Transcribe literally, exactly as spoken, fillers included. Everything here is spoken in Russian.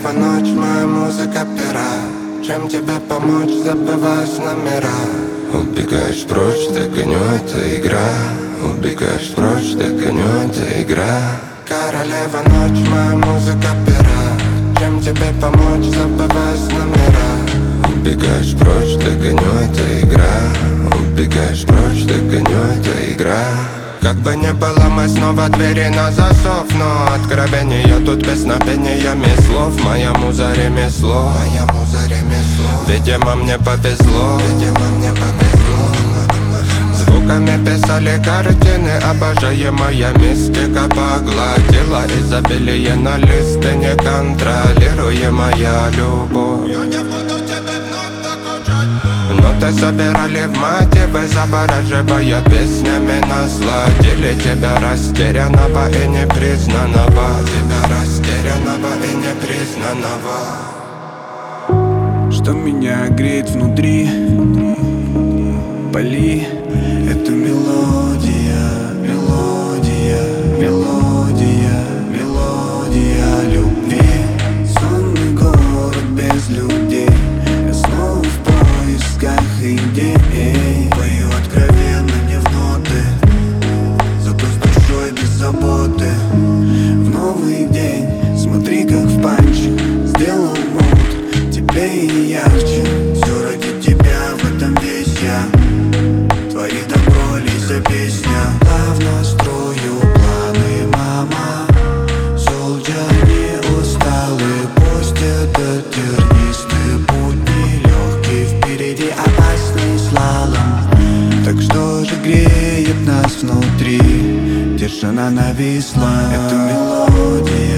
Королева ночь, моя музыка пера. Чем тебе помочь, забываешь номера. Убегаешь прочь, догоню, это игра. Убегаешь прочь, догоню, это игра. Королева ночь, моя музыка пера. Чем тебе помочь, забываешь номера. Убегаешь прочь, догоню, это игра. Убегаешь прочь, догоню, это игра. Как бы ни было, мы снова двери на засов. Но откровения тут песнопениями слов. Моя муза ремесло, моя муза ремесло. Видимо мне повезло, видимо мне повезло. Звуками писали картины, обожаемая мистика погладила изобилие на листы, неконтролируемая любовь. Ноты собирали в мотивы, завораживая песнями, насладили тебя растерянного и непризнанного. Тебя растерянного и непризнанного. Что меня греет внутри, пали. Это мелодия, мелодия, мелодия, мелодия любви. Сонный город без людей. Я снова в поисках идей. Пою откровенно, не в ноты, зато с душой без заботы. В новый день, смотри как в панче сделал мод теплее и ярче. Все ради тебя, в этом весь я. Твори добро, Лиза, песня. Плавно строю планы, мама. Солнце не усталый, пусть этот тернистый путь нелегкий. Впереди опасный слалом. Так что же греет нас внутри? Тишина нависла. Это мелодия.